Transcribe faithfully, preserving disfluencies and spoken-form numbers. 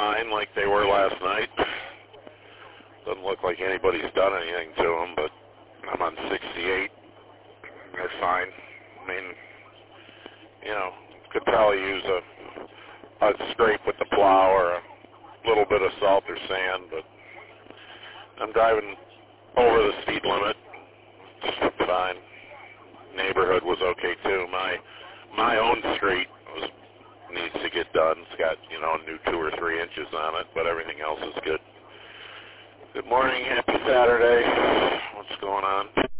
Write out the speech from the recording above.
fine like they were last night. Doesn't look like anybody's done anything to them, but I'm on sixty-eight. They're fine. I mean, you know, could probably use a, a scrape with the plow or a little bit of salt or sand, but I'm driving over the speed limit. Just fine. Neighborhood was okay too. My my own street was, needs to get done. It's got, you know, a new two or three inches on it, but everything else is good. Good morning. Happy Saturday. What's going on?